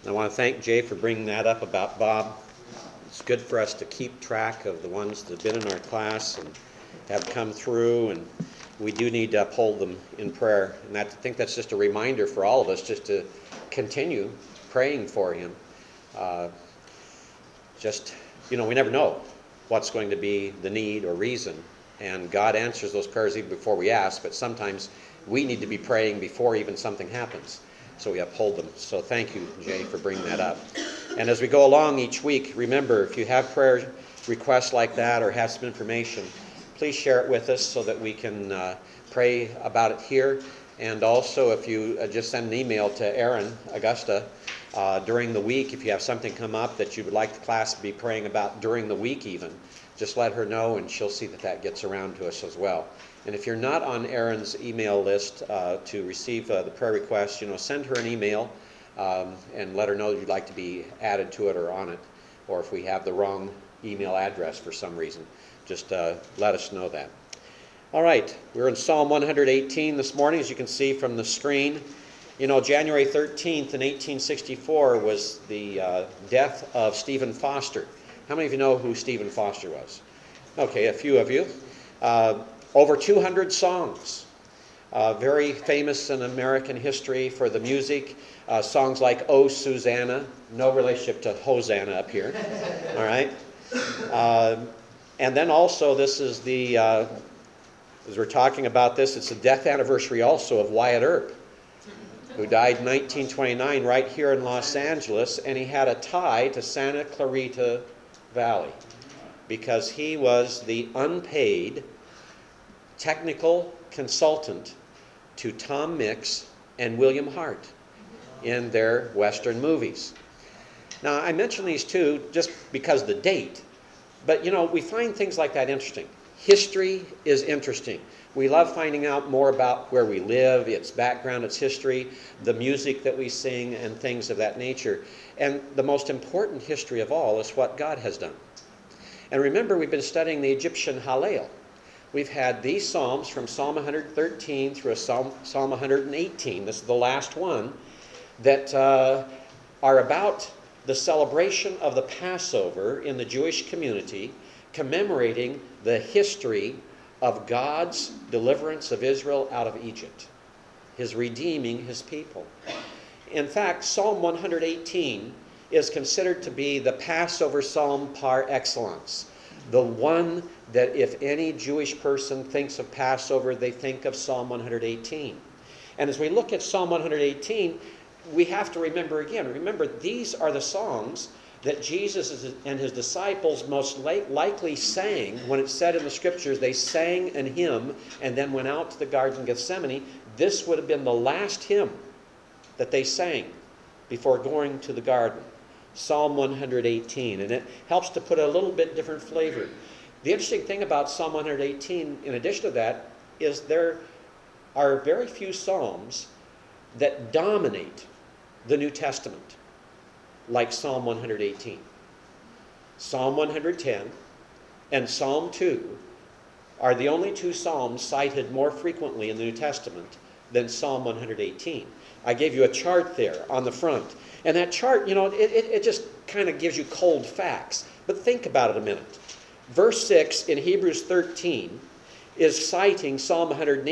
I want to thank Jay for bringing that up about Bob. It's good for us to keep track of the ones that have been in our class and have come through, and we do need to uphold them in prayer. And I think that's just a reminder for all of us just to continue praying for him. We never know what's going to be the need or reason, and God answers those prayers even before we ask, but sometimes we need to be praying before even something happens, so we uphold them. So thank you, Jay, for bringing that up. And as we go along each week, remember, if you have prayer requests like that or have some information, please share it with us so that we can pray about it here. And also, if you just send an email to Erin Augusta during the week, if you have something come up that you would like the class to be praying about during the week even, just let her know and she'll see that that gets around to us as well. And if you're not on Erin's email list to receive the prayer requests, send her an email and let her know you'd like to be added to it or on it. Or if we have the wrong email address for some reason, just let us know that. All right, we're in Psalm 118 this morning, as you can see from the screen. January 13th in 1864 was the death of Stephen Foster. How many of you know who Stephen Foster was? Okay, a few of you. Over 200 songs. Very famous in American history for the music. Songs like Oh, Susanna. No relationship to Hosanna up here. All right. And then also this is the, as we're talking about this, it's the death anniversary also of Wyatt Earp, who died in 1929 right here in Los Angeles, and he had a tie to Santa Clarita Valley because he was the unpaid technical consultant to Tom Mix and William Hart in their Western movies. Now, I mention these two just because of the date, but we find things like that interesting. History is interesting. We love finding out more about where we live, its background, its history, the music that we sing, and things of that nature. And the most important history of all is what God has done. And remember, we've been studying the Egyptian Hallel. We've had these Psalms from Psalm 113 through Psalm 118. This is the last one that are about the celebration of the Passover in the Jewish community, commemorating the history of God's deliverance of Israel out of Egypt, his redeeming his people. In fact, Psalm 118 is considered to be the Passover psalm par excellence, the one that if any Jewish person thinks of Passover, they think of Psalm 118. And as we look at Psalm 118, we have to remember these are the songs that Jesus and his disciples most likely sang when it said in the scriptures they sang an hymn and then went out to the Garden of Gethsemane. This would have been the last hymn that they sang before going to the garden. Psalm 118, and it helps to put a little bit different flavor. The interesting thing about Psalm 118, in addition to that, is there are very few psalms that dominate the New Testament, like Psalm 118. Psalm 110 and Psalm 2 are the only two psalms cited more frequently in the New Testament than Psalm 118. I gave you a chart there on the front. And that chart, it just kind of gives you cold facts. But think about it a minute. Verse 6 in Hebrews 13 is citing Psalm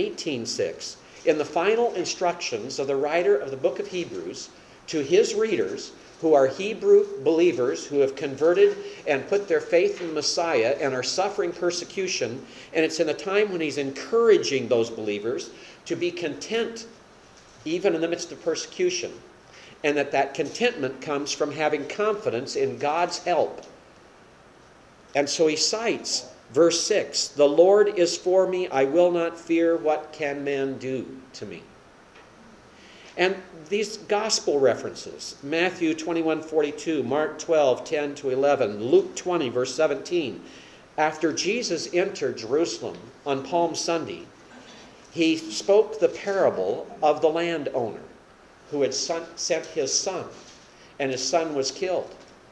118:6 in the final instructions of the writer of the book of Hebrews to his readers who are Hebrew believers who have converted and put their faith in the Messiah and are suffering persecution. And it's in a time when he's encouraging those believers to be content even in the midst of persecution. And that contentment comes from having confidence in God's help. And so he cites verse 6, "The Lord is for me, I will not fear, what can man do to me?" And these gospel references, Matthew 21:42, Mark 12:10-11, Luke 20, verse 17. After Jesus entered Jerusalem on Palm Sunday, he spoke the parable of the landowner who had sent his son, and his son was killed.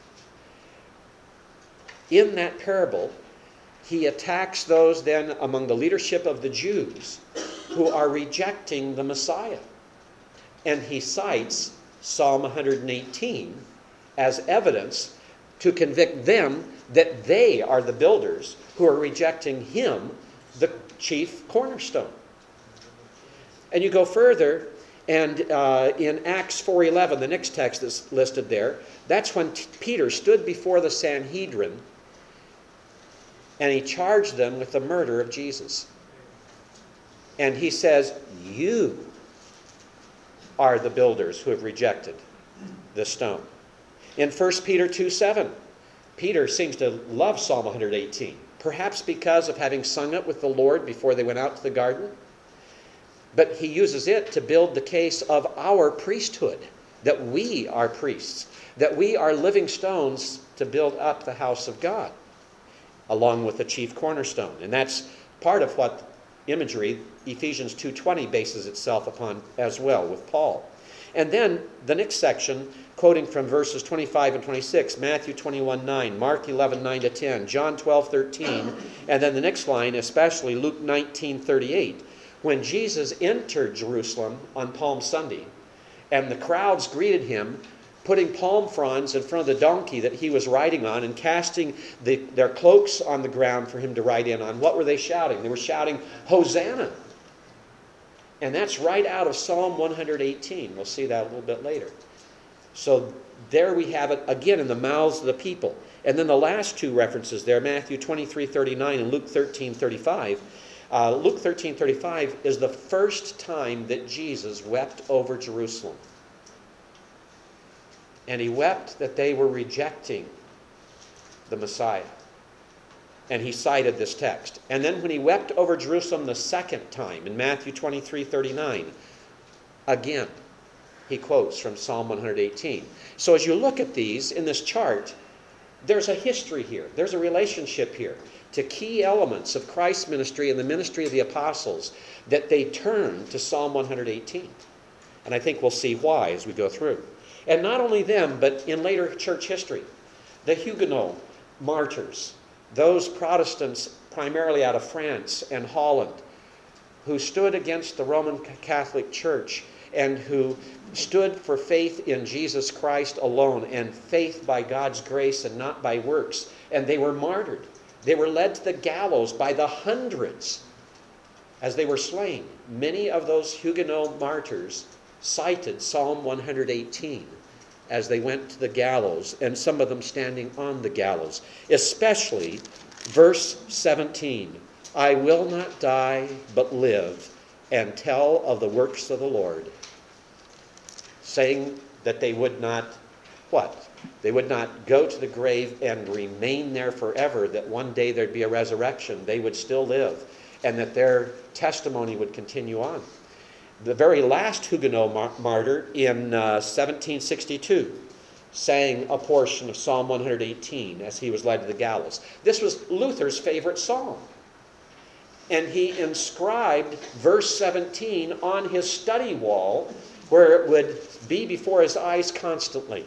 In that parable, he attacks those then among the leadership of the Jews who are rejecting the Messiah. And he cites Psalm 118 as evidence to convict them that they are the builders who are rejecting him, the chief cornerstone. And you go further, and in Acts 4:11, the next text that's listed there, that's when Peter stood before the Sanhedrin and he charged them with the murder of Jesus. And he says, you are the builders who have rejected the stone. In 1 Peter 2:7, Peter seems to love Psalm 118, perhaps because of having sung it with the Lord before they went out to the garden. But he uses it to build the case of our priesthood, that we are priests, that we are living stones to build up the house of God, along with the chief cornerstone. And that's part of what imagery Ephesians 2:20 bases itself upon as well with Paul. And then the next section, quoting from verses 25 and 26, Matthew 21:9, Mark 11:9-10, John 12:13, and then the next line, especially Luke 19:38, when Jesus entered Jerusalem on Palm Sunday, and the crowds greeted him, putting palm fronds in front of the donkey that he was riding on and casting their cloaks on the ground for him to ride in on. What were they shouting? They were shouting, Hosanna! And that's right out of Psalm 118. We'll see that a little bit later. So there we have it again in the mouths of the people. And then the last two references there, Matthew 23:39 and Luke 13:35. Luke 13:35 is the first time that Jesus wept over Jerusalem. And he wept that they were rejecting the Messiah. And he cited this text. And then when he wept over Jerusalem the second time, in Matthew 23:39, again, he quotes from Psalm 118. So as you look at these in this chart, there's a history here. There's a relationship here to key elements of Christ's ministry and the ministry of the apostles, that they turn to Psalm 118. And I think we'll see why as we go through. And not only them, but in later church history, the Huguenot martyrs, those Protestants primarily out of France and Holland, who stood against the Roman Catholic Church and who stood for faith in Jesus Christ alone and faith by God's grace and not by works. And they were martyred. They were led to the gallows by the hundreds as they were slain. Many of those Huguenot martyrs cited Psalm 118 as they went to the gallows, and some of them standing on the gallows, especially verse 17, I will not die but live and tell of the works of the Lord. Saying that they would not, what? They would not go to the grave and remain there forever, that one day there'd be a resurrection. They would still live, and that their testimony would continue on. The very last Huguenot martyr in 1762 sang a portion of Psalm 118 as he was led to the gallows. This was Luther's favorite psalm. And he inscribed verse 17 on his study wall where it would be before his eyes constantly.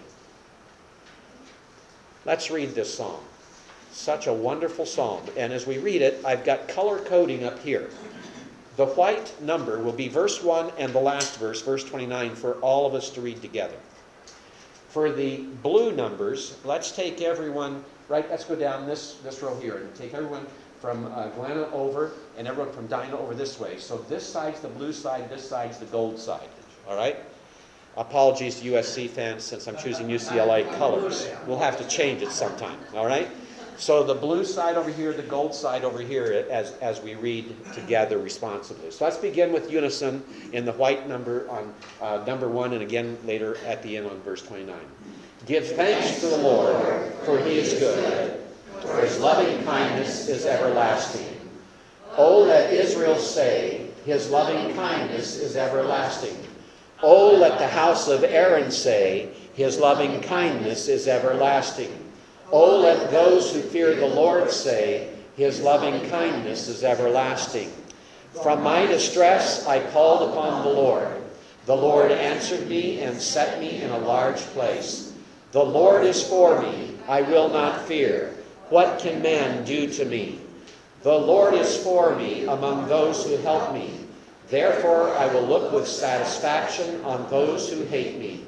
Let's read this psalm. Such a wonderful psalm. And as we read it, I've got color coding up here. The white number will be verse 1 and the last verse, verse 29, for all of us to read together. For the blue numbers, let's take everyone, right, let's go down this row here and take everyone from Glenna over and everyone from Dinah over this way. So this side's the blue side, this side's the gold side. All right? Apologies to USC fans since I'm choosing UCLA colors. We'll have to change it sometime. All right? So the blue side over here, the gold side over here as we read together responsibly. So let's begin with unison in the white number on number 1 and again later at the end on verse 29. Give thanks to the Lord, for he is good, for his loving kindness is everlasting. Oh, let Israel say, his loving kindness is everlasting. Oh, let the house of Aaron say, his loving kindness is everlasting. Oh, let those who fear the Lord say, his loving kindness is everlasting. From my distress I called upon the Lord. The Lord answered me and set me in a large place. The Lord is for me, I will not fear. What can man do to me? The Lord is for me among those who help me. Therefore I will look with satisfaction on those who hate me.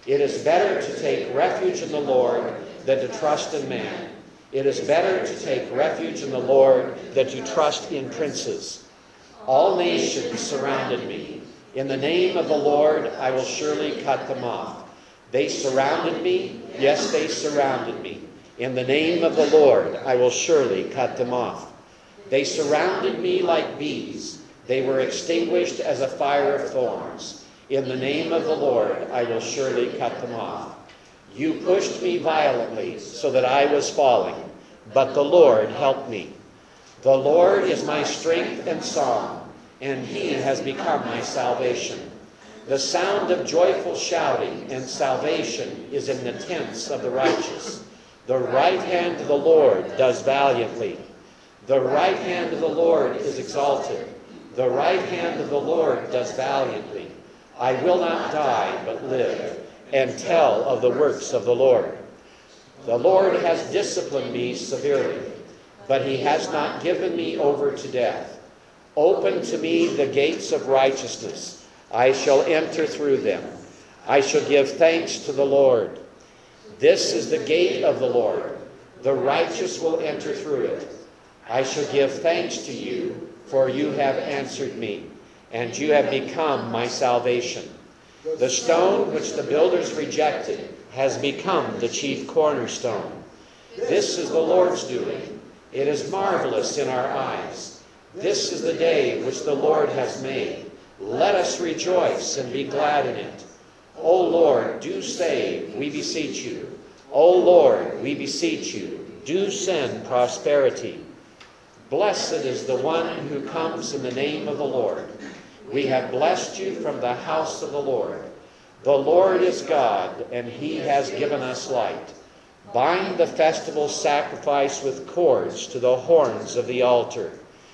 It is better to take refuge in the Lord than to trust in man. It is better to take refuge in the Lord than to trust in princes. All nations surrounded me. In the name of the Lord, I will surely cut them off. They surrounded me. Yes, they surrounded me. In the name of the Lord, I will surely cut them off. They surrounded me like bees. They were extinguished as a fire of thorns. In the name of the Lord, I will surely cut them off. You pushed me violently so that I was falling, but the Lord helped me. The Lord is my strength and song, and he has become my salvation. The sound of joyful shouting and salvation is in the tents of the righteous. The right hand of the Lord does valiantly. The right hand of the Lord is exalted. The right hand of the Lord does valiantly. I will not die, but live, and tell of the works of the Lord. The Lord has disciplined me severely, but he has not given me over to death. Open to me the gates of righteousness. I shall enter through them. I shall give thanks to the Lord. This is the gate of the Lord. The righteous will enter through it. I shall give thanks to you, for you have answered me, and you have become my salvation. The stone which the builders rejected has become the chief cornerstone. This is the Lord's doing. It is marvelous in our eyes. This is the day which the Lord has made. Let us rejoice and be glad in it. O Lord, do save, we beseech you. O Lord, we beseech you, do send prosperity. Blessed is the one who comes in the name of the Lord. We have blessed you from the house of the Lord. The Lord is God, and he has given us light. Bind the festival sacrifice with cords to the horns of the altar.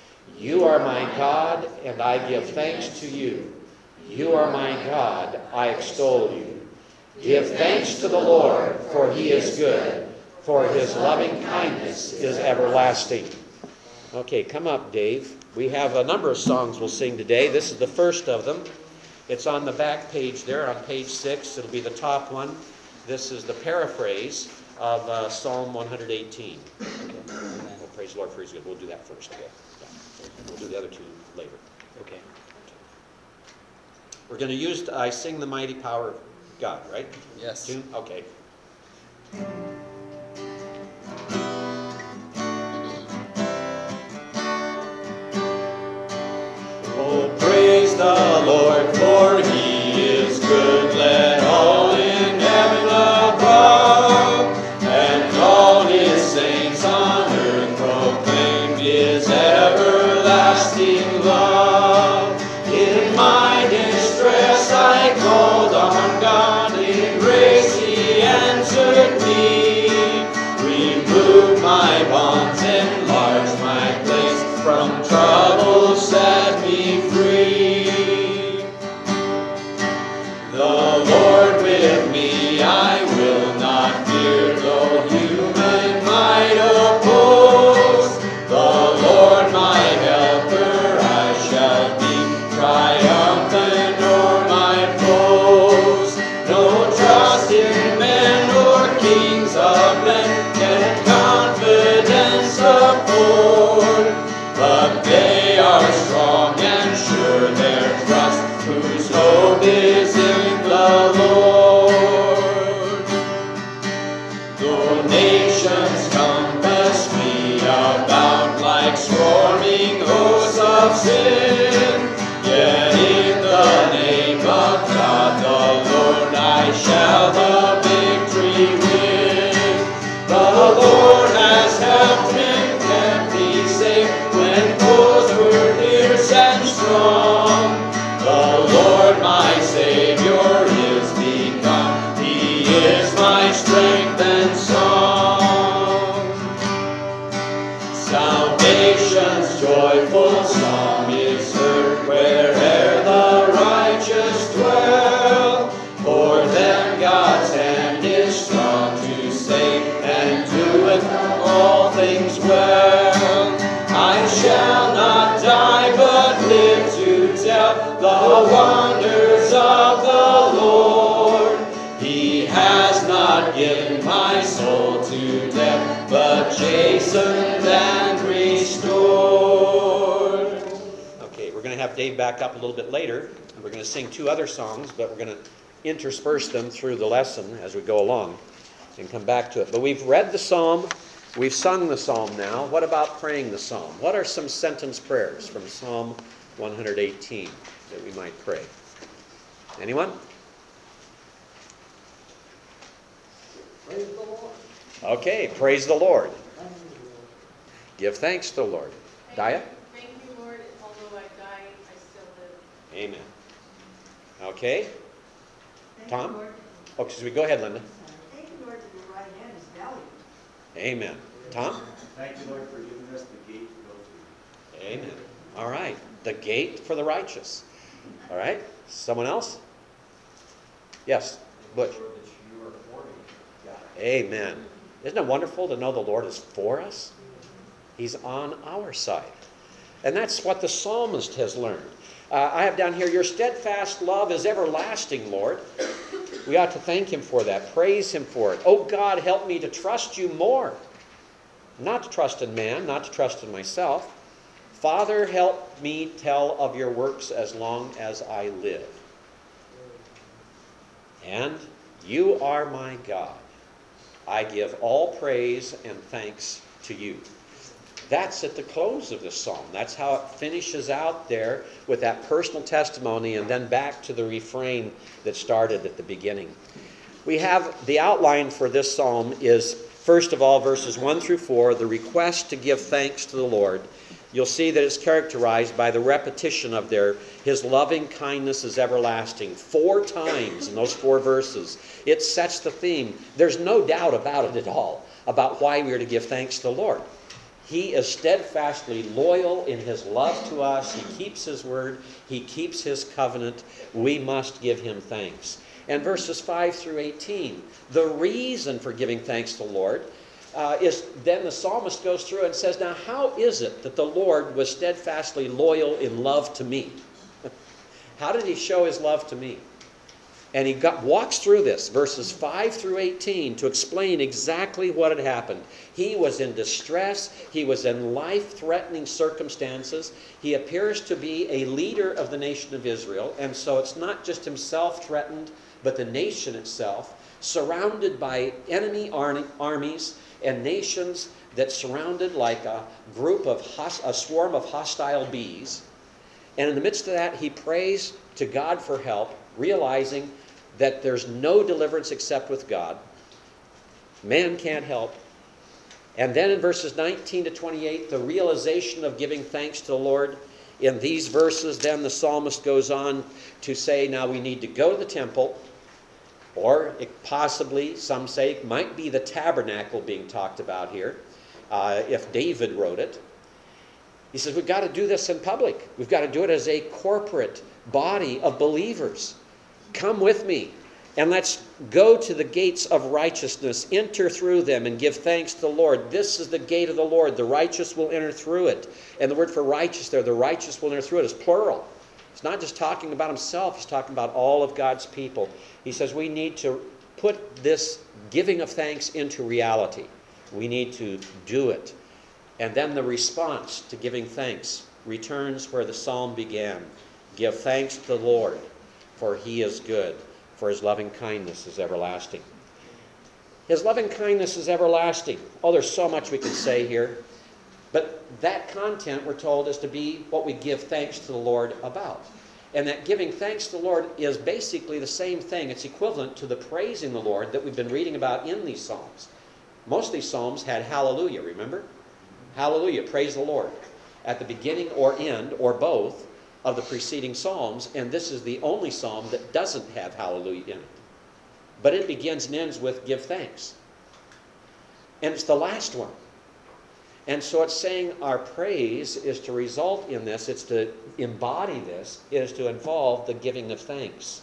You are my God, and I give thanks to you. You are my God, I extol you. Give thanks to the Lord, for he is good, for his loving kindness is everlasting. Okay, come up, Dave. We have a number of songs we'll sing today. This is the first of them. It's on the back page there, on page 6. It'll be the top one. This is the paraphrase of Psalm 118. Okay. Well, praise the Lord for his good. We'll do that first. Okay. Yeah. We'll do the other two later. Okay. We're going to use I Sing the Mighty Power of God, right? Yes. Tune? Okay. Oh, praise the Lord, for he is good. Let all in heaven above and all his saints on earth proclaim his everlasting love. In my distress I called on God, in grace he answered me. Remove my bonds, enlarge my place, from trouble set me free. The Lord with me, I will not fear, though human might oppose. The Lord my helper, I shall be triumphant o'er my foes. No trust in men or kings of men can confidence afford, but they are strong and sure their trust, whose hope is in the Lord. Though nations compass me about like swarming hosts of sin, yet in the name of God the Lord I shall the victory win. The Lord has helped me, kept me safe when foes were fierce and strong. The Lord my Savior is become, he is my strength and song. Salvation's joyful song is heard where'er the righteous dwell. For them not given my soul to death, but chastened and restored. Okay, we're going to have Dave back up a little bit later. We're going to sing 2 other songs, but we're going to intersperse them through the lesson as we go along and come back to it. But we've read the psalm. We've sung the psalm now. What about praying the psalm? What are some sentence prayers from Psalm 118 that we might pray? Anyone? Praise the Lord. Okay, praise the Lord. Give thanks to the Lord. Daya? Thank you, Lord. Although I died, I still live. Amen. Okay. Thank Tom? you, Lord. Oh, excuse me. Go ahead, Linda. Thank you, Lord, that your right hand is valiant. Amen. Tom? Thank you, Lord, for giving us the gate to go through. Amen. All right. The gate for the righteous. All right. Someone else? Yes, Butch. Lord, that you are for me. Amen. Isn't it wonderful to know the Lord is for us? He's on our side. And that's what the psalmist has learned. I have down here, your steadfast love is everlasting, Lord. We ought to thank him for that. Praise him for it. Oh God, help me to trust you more. Not to trust in man, not to trust in myself. Father, help me tell of your works as long as I live. And you are my God. I give all praise and thanks to you. That's at the close of the psalm. That's how it finishes out there with that personal testimony and then back to the refrain that started at the beginning. We have the outline for this psalm is, first of all, verses 1 through 4, the request to give thanks to the Lord. You'll see that it's characterized by the repetition of his loving kindness is everlasting. 4 times in those 4 verses. It sets the theme. There's no doubt about it at all, about why we are to give thanks to the Lord. He is steadfastly loyal in his love to us. He keeps his word. He keeps his covenant. We must give him thanks. And verses 5 through 18, the reason for giving thanks to the Lord is then the psalmist goes through and says, now how is it that the Lord was steadfastly loyal in love to me? How did he show his love to me? And he walks through this, verses 5 through 18, to explain exactly what had happened. He was in distress. He was in life-threatening circumstances. He appears to be a leader of the nation of Israel. And so it's not just himself threatened, but the nation itself, surrounded by enemy armies and nations that surrounded like a swarm of hostile bees. And in the midst of that, he prays to God for help, realizing that there's no deliverance except with God. Man can't help. And then in verses 19 to 28, the realization of giving thanks to the Lord. In these verses, then the psalmist goes on to say, now we need to go to the temple, or it possibly, some say, it might be the tabernacle being talked about here, if David wrote it. He says, we've got to do this in public. We've got to do it as a corporate body of believers. Come with me, and let's go to the gates of righteousness, enter through them, and give thanks to the Lord. This is the gate of the Lord. The righteous will enter through it. And the word for righteous there, the righteous will enter through it, is plural. It's not just talking about himself. He's talking about all of God's people. He says we need to put this giving of thanks into reality. We need to do it. And then the response to giving thanks returns where the psalm began. Give thanks to the Lord, for he is good, for his loving kindness is everlasting. His loving kindness is everlasting. Oh, there's so much we could say here. But that content, we're told, is to be what we give thanks to the Lord about. And that giving thanks to the Lord is basically the same thing. It's equivalent to the praising the Lord that we've been reading about in these psalms. Most of these psalms had hallelujah, remember? Hallelujah, praise the Lord. At the beginning or end, or both, of the preceding psalms, and this is the only psalm that doesn't have hallelujah in it. But it begins and ends with give thanks. And it's the last one. And so it's saying our praise is to result in this, it's to embody this, it is to involve the giving of thanks.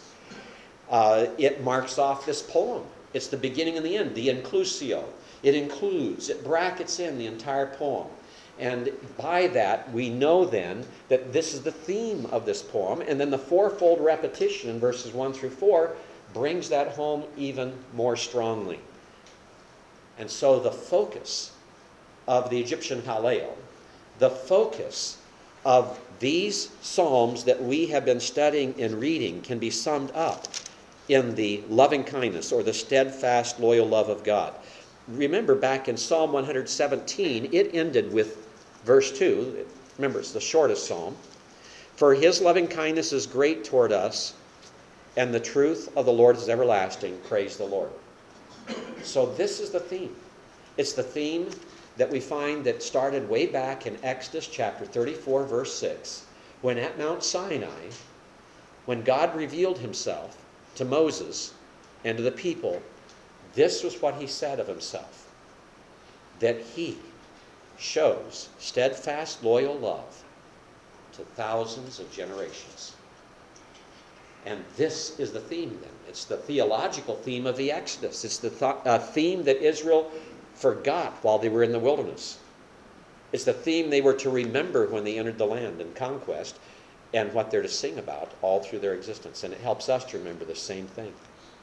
It marks off this poem. It's the beginning and the end, the inclusio. It includes, it brackets in the entire poem. And by that, we know then that this is the theme of this poem. And then the fourfold repetition in verses 1 through 4, brings that home even more strongly. And so the focus of the Egyptian Hallel, the focus of these psalms that we have been studying and reading can be summed up in the loving kindness or the steadfast, loyal love of God. Remember back in Psalm 117, it ended with verse 2. Remember, it's the shortest psalm. For his loving kindness is great toward us, and the truth of the Lord is everlasting. Praise the Lord. So this is the theme. It's the theme that we find that started way back in Exodus chapter 34, verse 6, when at Mount Sinai, when God revealed himself to Moses and to the people, this was what he said of himself, that he shows steadfast, loyal love to thousands of generations. And this is the theme then. It's the theological theme of the Exodus. It's the theme that Israel forgot while they were in the wilderness. It's the theme they were to remember when they entered the land in conquest, and what they're to sing about all through their existence. And it helps us to remember the same thing.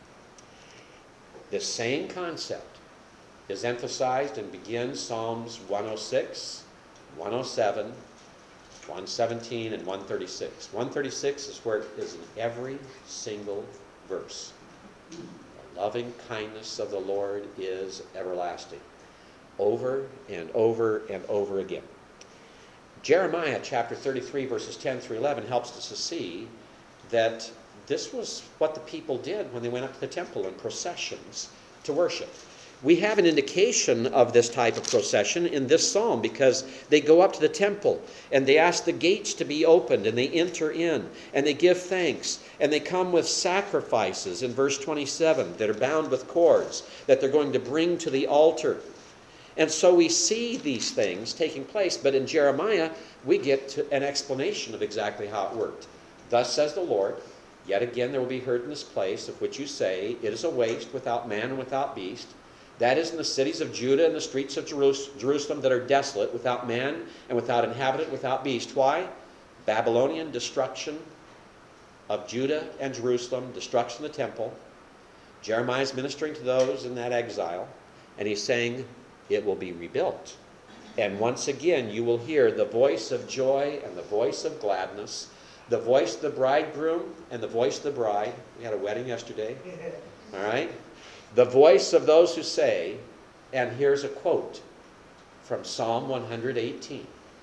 This same concept is emphasized and begins Psalms 106, 107, 117, and 136. 136 is where it is in every single verse. The loving kindness of the Lord is everlasting. Over and over and over again. Jeremiah chapter 33 verses 10 through 11 helps us to see that this was what the people did when they went up to the temple in processions to worship. We have an indication of this type of procession in this psalm because they go up to the temple and they ask the gates to be opened and they enter in and they give thanks and they come with sacrifices in verse 27 that are bound with cords that they're going to bring to the altar. And so we see these things taking place, but in Jeremiah we get to an explanation of exactly how it worked. Thus says the Lord, yet again there will be heard in this place of which you say, it is a waste without man and without beast. That is in the cities of Judah and the streets of Jerusalem that are desolate, without man and without inhabitant, without beast. Why? Babylonian destruction of Judah and Jerusalem, destruction of the temple. Jeremiah is ministering to those in that exile, and he's saying it will be rebuilt. And once again, you will hear the voice of joy and the voice of gladness, the voice of the bridegroom and the voice of the bride. We had a wedding yesterday. All right? The voice of those who say, and here's a quote from Psalm 118.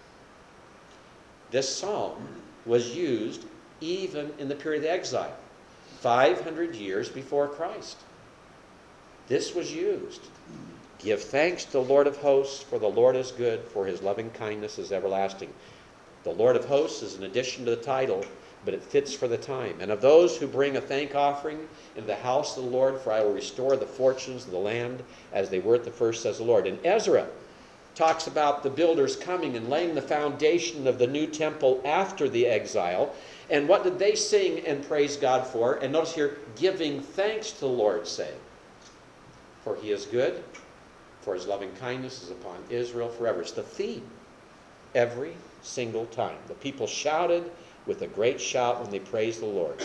This psalm was used even in the period of exile, 500 years before Christ. This was used. Give thanks to the Lord of hosts, for the Lord is good, for his loving kindness is everlasting. The Lord of hosts is an addition to the title, but it fits for the time. And of those who bring a thank offering into the house of the Lord, for I will restore the fortunes of the land as they were at the first, says the Lord. And Ezra talks about the builders coming and laying the foundation of the new temple after the exile. And what did they sing and praise God for? And notice here, giving thanks to the Lord, saying, for he is good, for his loving kindness is upon Israel forever. It's the theme every single time. The people shouted with a great shout when they praised the Lord.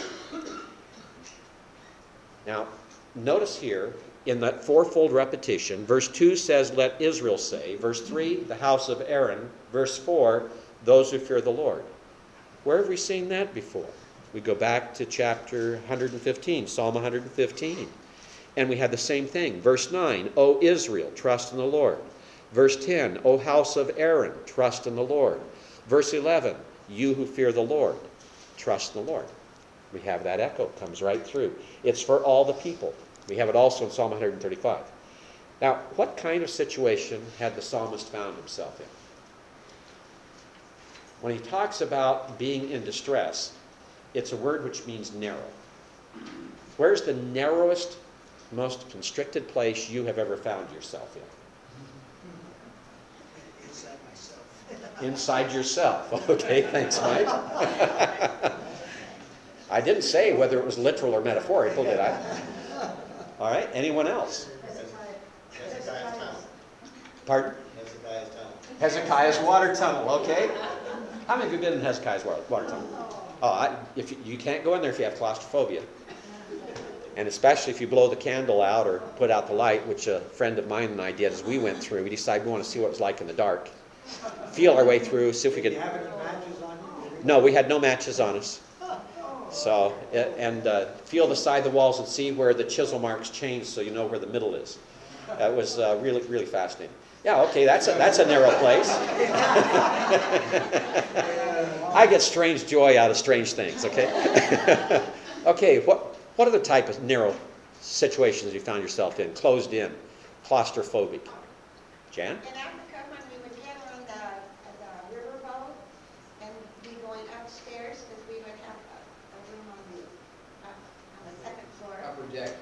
Now, notice here in that fourfold repetition, verse 2 says, let Israel say. Verse 3, the house of Aaron. Verse 4, those who fear the Lord. Where have we seen that before? We go back to chapter 115, Psalm 115. And we had the same thing. Verse 9, O Israel, trust in the Lord. Verse 10, O house of Aaron, trust in the Lord. Verse 11, you who fear the Lord, trust in the Lord. We have that echo, comes right through. It's for all the people. We have it also in Psalm 135. Now, what kind of situation had the psalmist found himself in? When he talks about being in distress, it's a word which means narrow. Where's the narrowest, most constricted place you have ever found yourself in? Inside myself. Inside yourself. Okay, thanks, Mike. I didn't say whether it was literal or metaphorical, did I? All right, anyone else? Hezekiah's tunnel. Pardon? Hezekiah's tunnel. Hezekiah's water tunnel, okay. How many of you have been in Hezekiah's water tunnel? Oh, you can't go in there if you have claustrophobia. And especially if you blow the candle out or put out the light, which a friend of mine and I did as we went through. We decided we want to see what it was like in the dark. Feel our way through, see if we Did could... you have any matches on you? No, we had no matches on us. So, and feel the side of the walls and see where the chisel marks change so you know where the middle is. That was really, really fascinating. Yeah, okay, that's a narrow place. I get strange joy out of strange things, okay? Okay, what other type of narrow situations have you found yourself in? Closed in, claustrophobic? Jan? In Africa, when we would get on the riverboat and be going upstairs, because we would have a room on the second floor. Upper deck.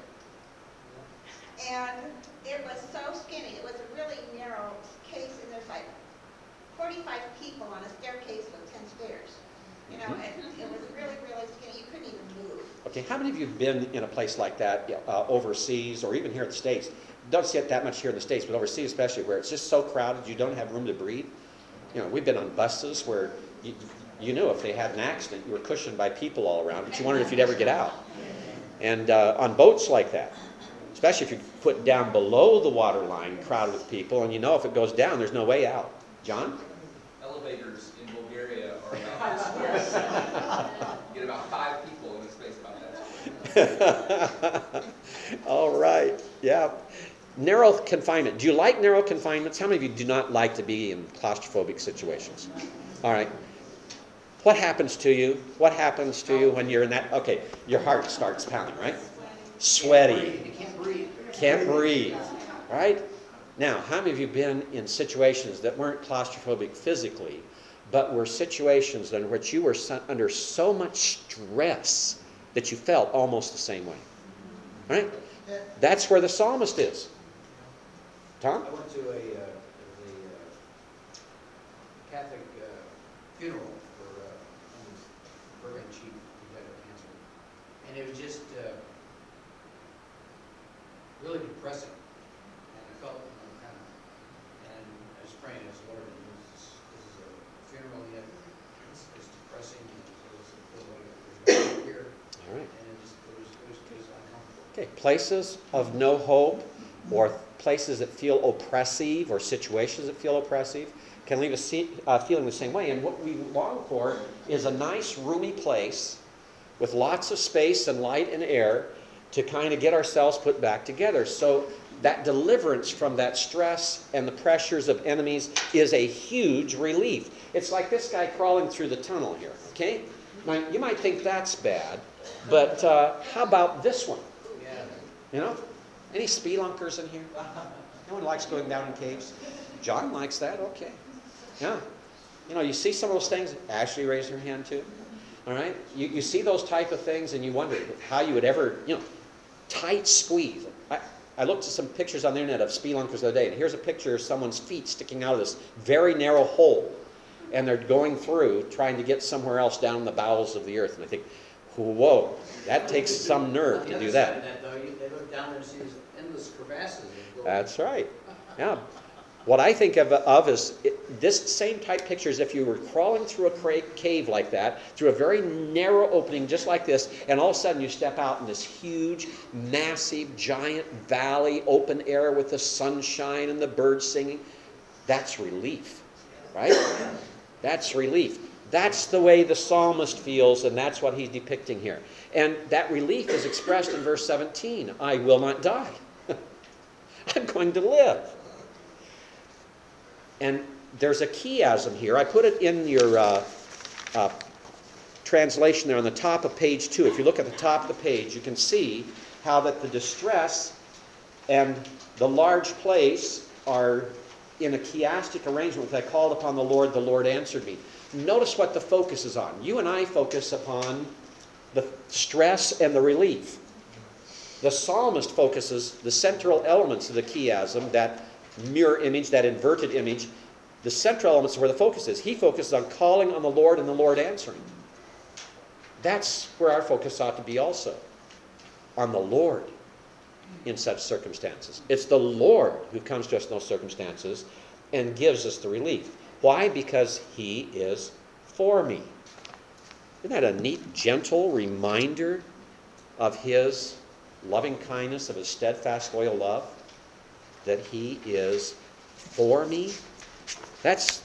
And it was so skinny. It was a really narrow case, and there's like 45 people on a staircase with 10 stairs. You know, and it was really, really skinny. You couldn't even move. Okay, how many of you have been in a place like that overseas or even here in the States? Don't see it that much here in the States, but overseas especially, where it's just so crowded you don't have room to breathe. You know, we've been on buses where you knew if they had an accident, you were cushioned by people all around, but you wondered if you'd ever get out. And on boats like that, especially if you're put down below the water line, crowded with people, and you know if it goes down, there's no way out. John? Elevators in Bulgaria are about this small. You get about 5 people in a space about that. All right. Yeah. Narrow confinement. Do you like narrow confinements? How many of you do not like to be in claustrophobic situations? All right. What happens to you? What happens to you when you're in that? Okay, your heart starts pounding, right? Sweaty. You can't breathe. Can't breathe. Right? Now, how many of you have been in situations that weren't claustrophobic physically, but were situations in which you were under so much stress that you felt almost the same way? Right? That's where the psalmist is. Tom? I went to a Catholic funeral for Bergen chief who had cancer, and it was just really depressing. And I felt kind of, and I was praying, I was Lord, this is a funeral yet. It's depressing. It was like there's no here, All right. and it was uncomfortable. Okay, places of no hope or places that feel oppressive or situations that feel oppressive can leave us feeling the same way. And what we long for is a nice, roomy place with lots of space and light and air to kind of get ourselves put back together. So that deliverance from that stress and the pressures of enemies is a huge relief. It's like this guy crawling through the tunnel here, okay? Now, you might think that's bad, but how about this one? Yeah. You know? Any spelunkers in here? No one likes going down in caves? John likes that? Okay. Yeah. You know, you see some of those things. Ashley raised her hand too. All right? You see those type of things and you wonder how you would ever, tight squeeze. I looked at some pictures on the internet of spelunkers the other day, and here's a picture of someone's feet sticking out of this very narrow hole. And they're going through, trying to get somewhere else down in the bowels of the earth. And I think, whoa, that takes some nerve to do that. They look down there and see these endless crevasses. That's right. Yeah. What I think of is this same type picture is if you were crawling through a cave like that, through a very narrow opening just like this, and all of a sudden you step out in this huge, massive, giant valley, open air with the sunshine and the birds singing. That's relief, right? That's relief. That's the way the psalmist feels, and that's what he's depicting here. And that relief is expressed in verse 17. I will not die. I'm going to live. And there's a chiasm here. I put it in your translation there on the top of page 2. If you look at the top of the page, you can see how that the distress and the large place are in a chiastic arrangement. I called upon the Lord answered me. Notice what the focus is on. You and I focus upon the stress and the relief. The psalmist focuses the central elements of the chiasm, that mirror image, that inverted image. The central elements are where the focus is. He focuses on calling on the Lord and the Lord answering. That's where our focus ought to be also. On the Lord in such circumstances. It's the Lord who comes to us in those circumstances and gives us the relief. Why? Because He is for me. Isn't that a neat, gentle reminder of His loving kindness, of his steadfast, loyal love, that he is for me. That's,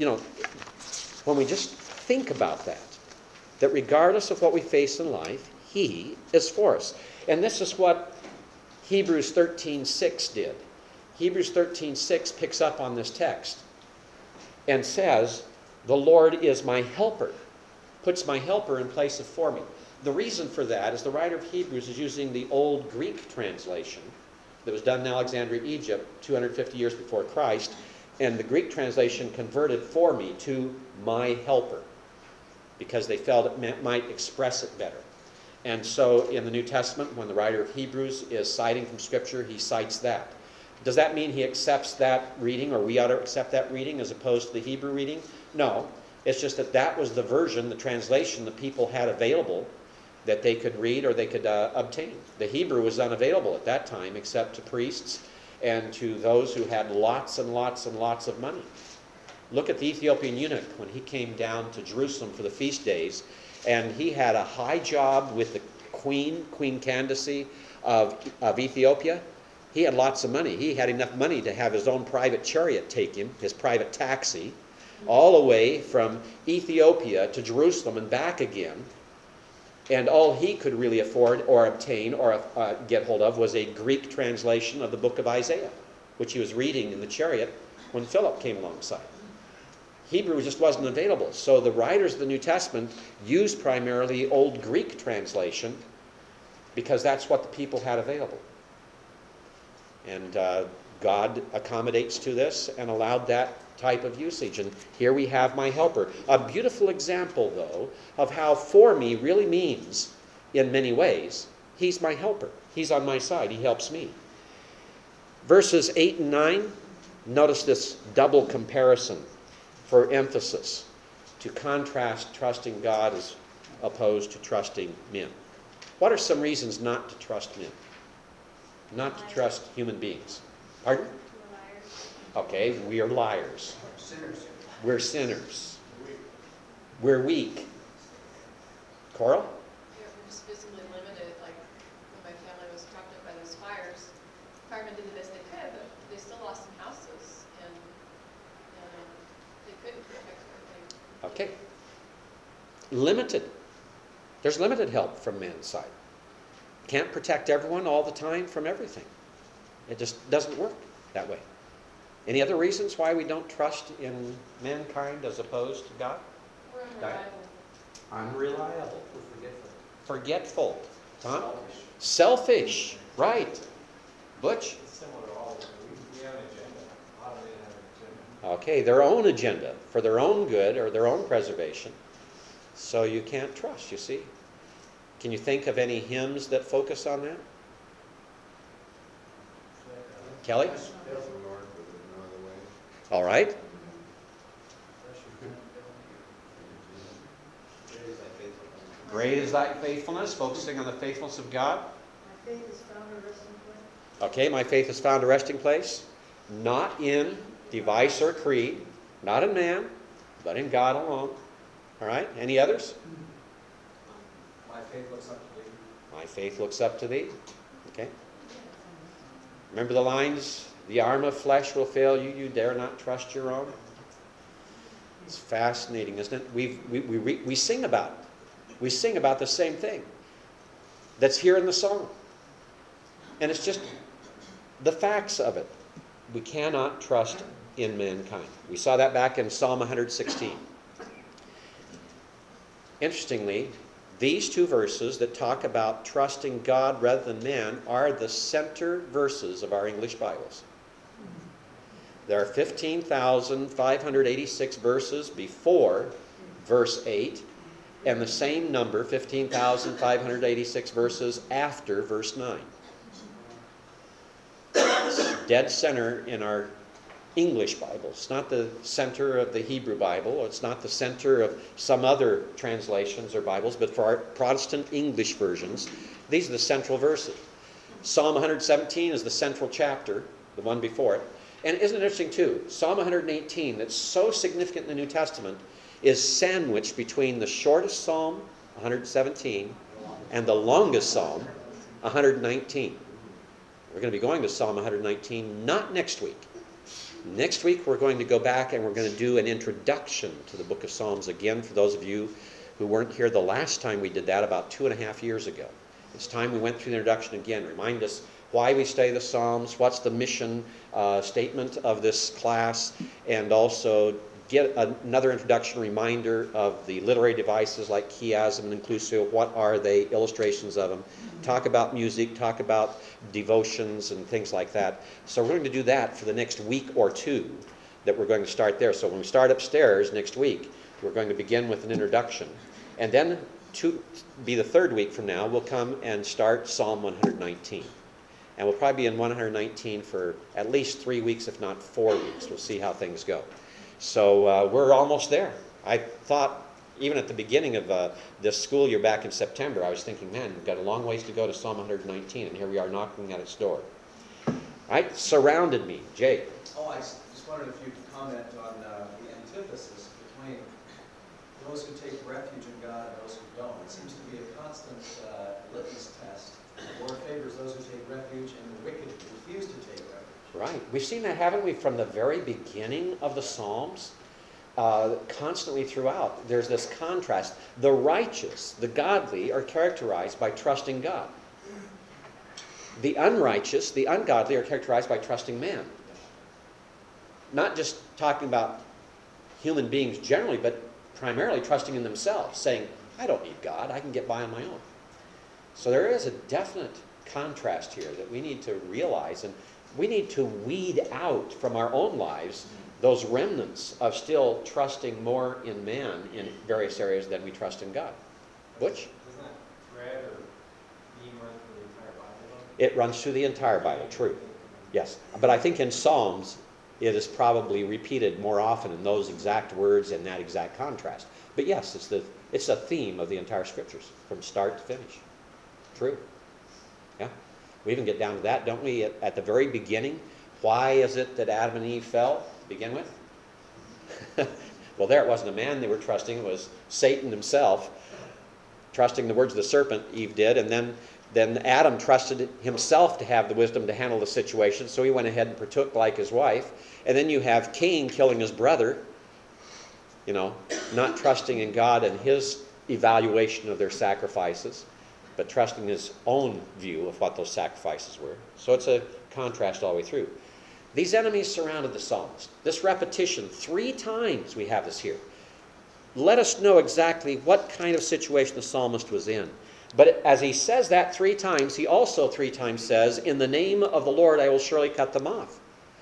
when we just think about that regardless of what we face in life, he is for us. And this is what Hebrews 13:6 did. Hebrews 13:6 picks up on this text and says, the Lord is my helper, puts my helper in place of for me. The reason for that is the writer of Hebrews is using the old Greek translation that was done in Alexandria, Egypt, 250 years before Christ, and the Greek translation converted for me to my helper because they felt it might express it better. And so in the New Testament, when the writer of Hebrews is citing from Scripture, he cites that. Does that mean he accepts that reading, or we ought to accept that reading as opposed to the Hebrew reading? No. It's just that was the version, the translation that people had available that they could read or they could obtain. The Hebrew was unavailable at that time except to priests and to those who had lots and lots and lots of money. Look at the Ethiopian eunuch when he came down to Jerusalem for the feast days, and he had a high job with the Queen Candace of Ethiopia. He had lots of money. He had enough money to have his own private chariot take him, his private taxi, all the way from Ethiopia to Jerusalem and back again. And all he could really afford or obtain or get hold of was a Greek translation of the book of Isaiah, which he was reading in the chariot when Philip came alongside. Hebrew just wasn't available. So the writers of the New Testament used primarily Old Greek translation because that's what the people had available. And God accommodates to this and allowed that type of usage. And here we have my helper. A beautiful example, though, of how for me really means, in many ways, he's my helper. He's on my side. He helps me. Verses 8 and 9, notice this double comparison for emphasis to contrast trusting God as opposed to trusting men. What are some reasons not to trust men? Not to trust human beings? Pardon? Okay, we are liars. Sinners. We're sinners. We're weak. Coral? Yeah, we're just physically limited, like when my family was trapped up by those fires, firemen did the best they could, but they still lost some houses, and they couldn't protect everything. Okay. Limited. There's limited help from man's side. Can't protect everyone all the time from everything. It just doesn't work that way. Any other reasons why we don't trust in mankind as opposed to God? We're unreliable. Unreliable. We're forgetful. Forgetful. Tom? Selfish. Selfish. Right. Butch? It's similar to all of it. We have an agenda. A lot of men have an agenda. Okay, their own agenda for their own good or their own preservation. So you can't trust, you see. Can you think of any hymns that focus on that? Kelly? All right. Great is thy faithfulness, focusing on the faithfulness of God. My faith is found a resting place. Okay, my faith has found a resting place, not in device or creed, not in man, but in God alone. All right, any others? My faith looks up to thee. My faith looks up to thee. Okay. Remember the lines? The arm of flesh will fail you. You dare not trust your own. It's fascinating, isn't it? We sing about it. We sing about the same thing that's here in the song. And it's just the facts of it. We cannot trust in mankind. We saw that back in Psalm 116. Interestingly, these two verses that talk about trusting God rather than man are the center verses of our English Bibles. There are 15,586 verses before verse 8, and the same number, 15,586 verses after verse 9. It's dead center in our English Bible. It's not the center of the Hebrew Bible, or it's not the center of some other translations or Bibles, but for our Protestant English versions, these are the central verses. Psalm 117 is the central chapter, the one before it. And isn't it interesting too, Psalm 118, that's so significant in the New Testament, is sandwiched between the shortest Psalm, 117, and the longest Psalm, 119. We're going to be going to Psalm 119, not next week. Next week we're going to go back and we're going to do an introduction to the book of Psalms again for those of you who weren't here the last time we did that about 2.5 years ago. It's time we went through the introduction again. Remind us why we study the Psalms, what's the mission statement of this class, and also get another introduction reminder of the literary devices like chiasm and inclusio. What are they? Illustrations of them. Talk about music, talk about devotions and things like that. So we're going to do that for the next week or two that we're going to start there. So when we start upstairs next week, we're going to begin with an introduction. And then to be the third week from now, we'll come and start Psalm 119. And we'll probably be in 119 for at least 3 weeks, if not 4 weeks. We'll see how things go. So we're almost there. I thought, even at the beginning of this school year back in September, I was thinking, man, we've got a long ways to go to Psalm 119, and here we are knocking at its door. All right, surrounded me. Jay. Oh, I just wondered if you could comment on the antithesis between those who take refuge in God and those who don't. It seems to be a constant litmus test. The Lord favors those who take refuge, and the wicked refuse to take refuge. Right. We've seen that, haven't we, from the very beginning of the Psalms? Constantly throughout, there's this contrast. The righteous, the godly, are characterized by trusting God. The unrighteous, the ungodly, are characterized by trusting man. Not just talking about human beings generally, but primarily trusting in themselves, saying, I don't need God, I can get by on my own. So there is a definite contrast here that we need to realize, and we need to weed out from our own lives those remnants of still trusting more in man in various areas than we trust in God. Butch? Doesn't that thread or theme run through the entire Bible? It runs through the entire Bible, true. Yes. But I think in Psalms, it is probably repeated more often in those exact words and that exact contrast. But yes, it's a theme of the entire Scriptures from start to finish. True. Yeah. We even get down to that, don't we, at the very beginning? Why is it that Adam and Eve fell to begin with? Well, there it wasn't a man they were trusting. It was Satan himself, trusting the words of the serpent, Eve did. And then Adam trusted himself to have the wisdom to handle the situation, so he went ahead and partook like his wife. And then you have Cain killing his brother, not trusting in God and his evaluation of their sacrifices, but trusting his own view of what those sacrifices were. So it's a contrast all the way through. These enemies surrounded the psalmist. This repetition, 3 times we have this here. Let us know exactly what kind of situation the psalmist was in. But as he says that 3 times, he also 3 times says, in the name of the Lord I will surely cut them off.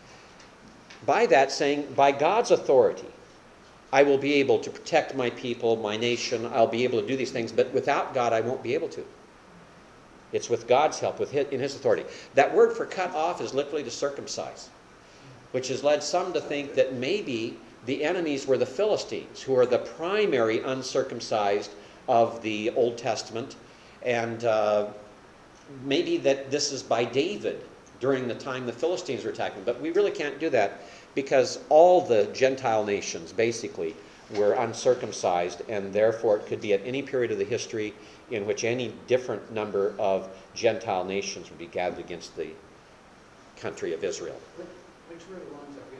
By that saying, by God's authority, I will be able to protect my people, my nation. I'll be able to do these things, but without God I won't be able to. It's with God's help, in His authority. That word for cut off is literally to circumcise, which has led some to think that maybe the enemies were the Philistines, who are the primary uncircumcised of the Old Testament, and maybe that this is by David during the time the Philistines were attacking. But we really can't do that because all the Gentile nations basically were uncircumcised, and therefore it could be at any period of the history in which any different number of Gentile nations would be gathered against the country of Israel. Which were the ones that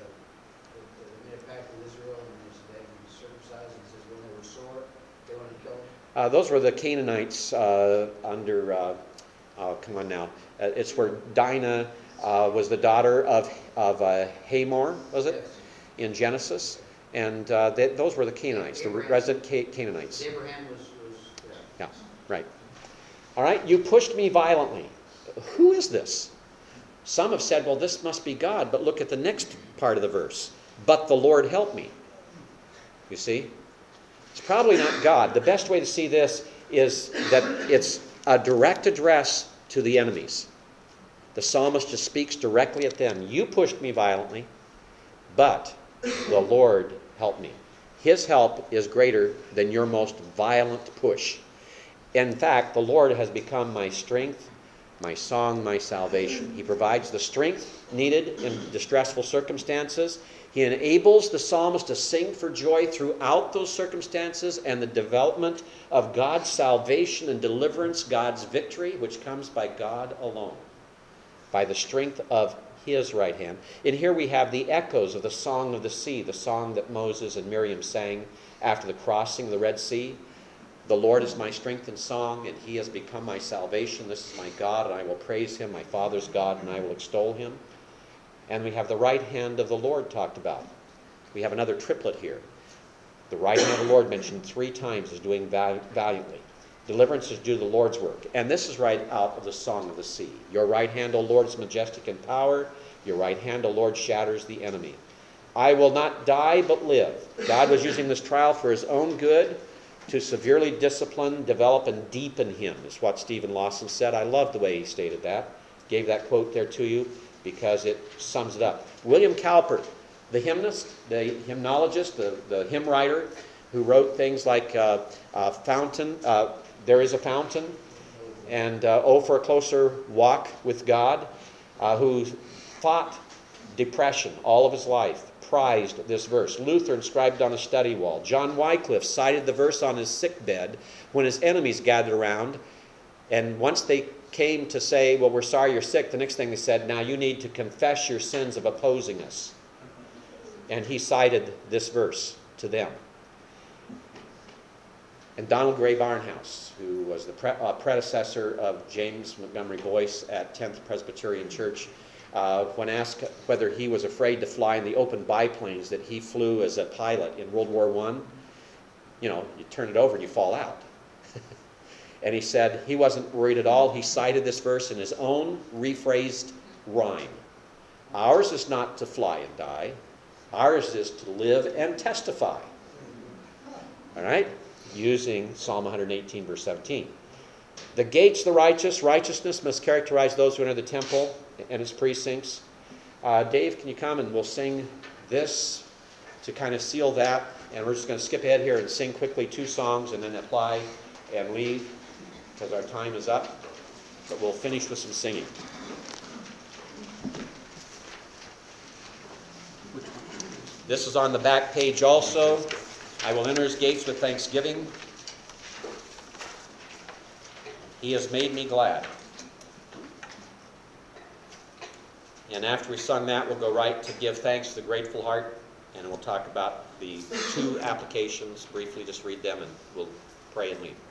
made a pact with Israel and they would be circumcised, and it says when they were sore, they wanted to kill them? Those were the Canaanites under, come on now, it's where Dinah was the daughter of Hamor, was it? Yes. In Genesis. And those were the Canaanites, the resident Canaanites. Abraham was Yeah, right. All right, you pushed me violently. Who is this? Some have said, well, this must be God, but look at the next part of the verse. But the Lord helped me. You see? It's probably not God. The best way to see this is that it's a direct address to the enemies. The psalmist just speaks directly at them. You pushed me violently, but the Lord helped me. His help is greater than your most violent push. In fact, the Lord has become my strength, my song, my salvation. He provides the strength needed in distressful circumstances. He enables the psalmist to sing for joy throughout those circumstances and the development of God's salvation and deliverance, God's victory, which comes by God alone, by the strength of His right hand. And here we have the echoes of the Song of the Sea, the song that Moses and Miriam sang after the crossing of the Red Sea. The Lord is my strength and song, and He has become my salvation. This is my God, and I will praise Him, my Father's God, and I will extol Him. And we have the right hand of the Lord talked about. We have another triplet here. The right hand of the Lord mentioned 3 times as doing valiantly. Deliverance is due to the Lord's work. And this is right out of the Song of the Sea. Your right hand, O Lord, is majestic in power. Your right hand, O Lord, shatters the enemy. I will not die but live. God was using this trial for His own good, to severely discipline, develop, and deepen him, is what Stephen Lawson said. I love the way he stated that. Gave that quote there to you because it sums it up. William Cowper, the hymnist, the hymnologist, the hymn writer, who wrote things like Fountain, There is a Fountain, and Oh, for a Closer Walk with God, who fought depression all of his life, prized this verse. Luther inscribed it on a study wall. John Wycliffe cited the verse on his sickbed when his enemies gathered around, and once they came to say, well, we're sorry you're sick, the next thing they said, now you need to confess your sins of opposing us. And he cited this verse to them. And Donald Gray Barnhouse, who was the predecessor of James Montgomery Boyce at 10th Presbyterian Church, when asked whether he was afraid to fly in the open biplanes that he flew as a pilot in World War I, you turn it over and you fall out. And he said he wasn't worried at all. He cited this verse in his own rephrased rhyme. Ours is not to fly and die. Ours is to live and testify. All right? Using Psalm 118, verse 17. The gates of the righteous, righteousness must characterize those who enter the temple and its precincts. Dave, can you come and we'll sing this to kind of seal that. And we're just going to skip ahead here and sing quickly 2 songs and then apply and leave because our time is up. But we'll finish with some singing. This is on the back page also. I will enter His gates with thanksgiving. He has made me glad. And after we sung that, we'll go right to give thanks to the grateful heart. And we'll talk about the 2 applications briefly, just read them and we'll pray and leave.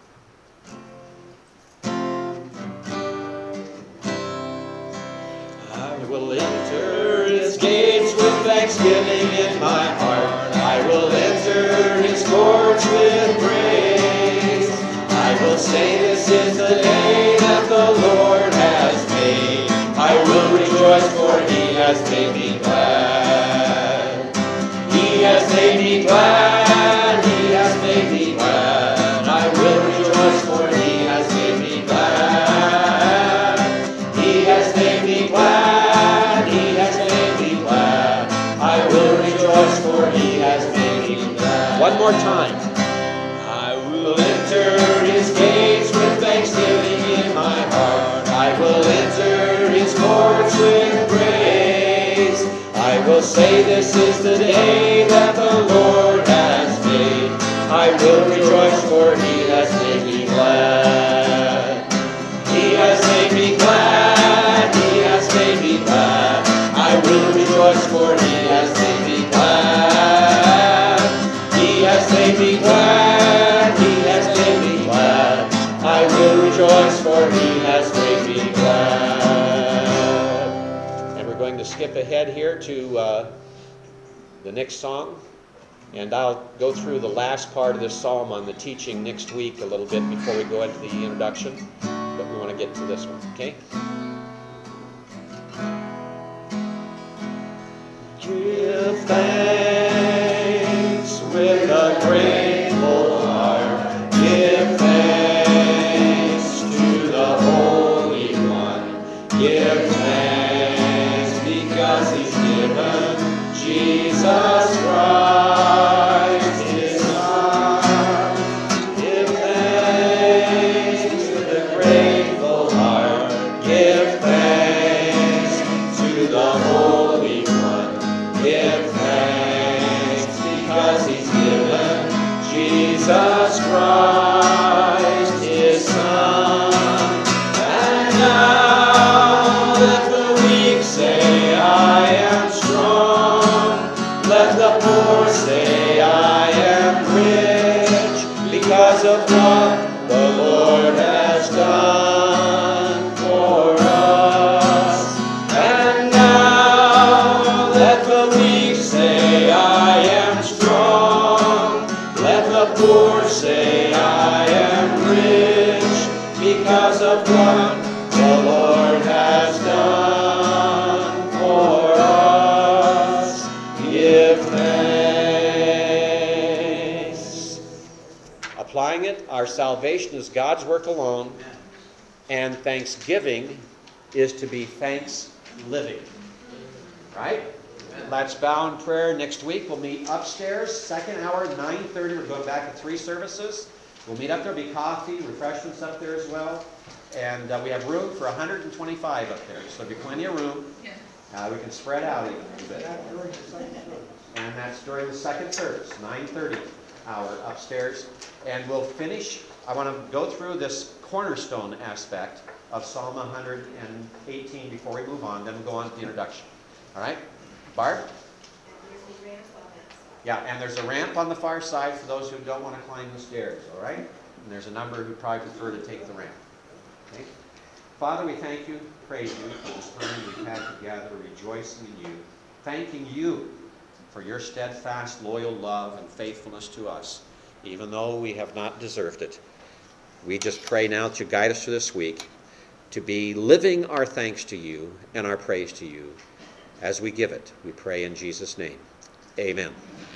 I will enter His gates with thanksgiving in my heart. I will enter His courts with praise. I will say this is the day that the Lord has made. I will rejoice for He has made me glad. He has made me glad. He has made me glad. I will rejoice for He has made me glad. He has made me glad. He has made me glad. I will rejoice for He has made me glad. One more time. I will enter His gates with thanksgiving in my heart. I will enter His courts with praise. I will say this is the day that the Lord has made. I will rejoice for He has made me glad. He has made me glad. He has made me glad. I will rejoice for He has made me glad. He has made me glad. He has made me glad. I will rejoice for He has made me glad. And we're going to skip ahead here to the next song. And I'll go through the last part of this psalm on the teaching next week a little bit before we go into the introduction. But we want to get to this one, okay? Give thanks with a grateful heart. Give thanks to the Holy One. Give thanks because He's given Jesus Christ, His Son. Give thanks with a grateful heart. Give it, our salvation is God's work alone, and thanksgiving is to be thanks living. Right? Let's bow in prayer. Next week we'll meet upstairs, second hour, 9:30. We're going back to 3 services. We'll meet up there. There'll be coffee, refreshments up there as well. And we have room for 125 up there. So there'll be plenty of room. We can spread out even a little bit. And that's during the second service, 9:30 hour upstairs. And we'll finish. I want to go through this cornerstone aspect of Psalm 118 before we move on. Then we'll go on to the introduction. All right? Barb? Yeah, and there's a ramp on the far side for those who don't want to climb the stairs, all right? And there's a number who probably prefer to take the ramp. Okay? Father, we thank you, praise you for this time we've had together, rejoicing in you, thanking you for your steadfast, loyal love and faithfulness to us, even though we have not deserved it. We just pray now that you guide us through this week to be living our thanks to you and our praise to you as we give it. We pray in Jesus' name. Amen.